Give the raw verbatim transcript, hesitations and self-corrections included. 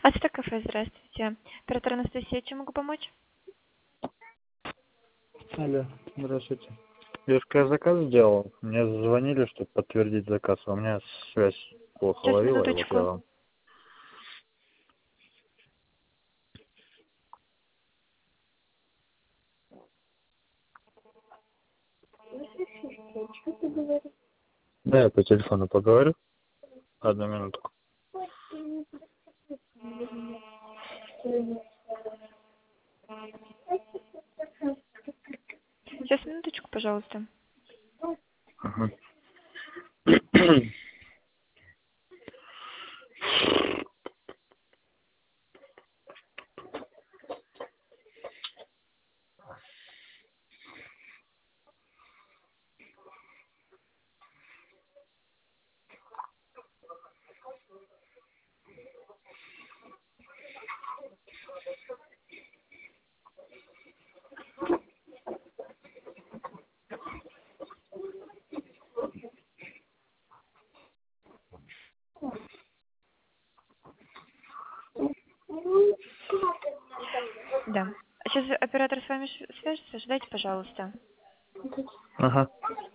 Астакафе, здравствуйте. Оператор Анастасия, чем могу помочь? Алло, здравствуйте. Девушка, я заказ сделал. Мне звонили, чтобы подтвердить заказ, а у меня связь плохо Сейчас, ловила, и вот я минуточку. вам. Да, я по телефону поговорю. Одну минутку. Сейчас, минуточку, пожалуйста. Ага. Да. Сейчас оператор с вами ш- свяжется. Ждайте, пожалуйста. Ага.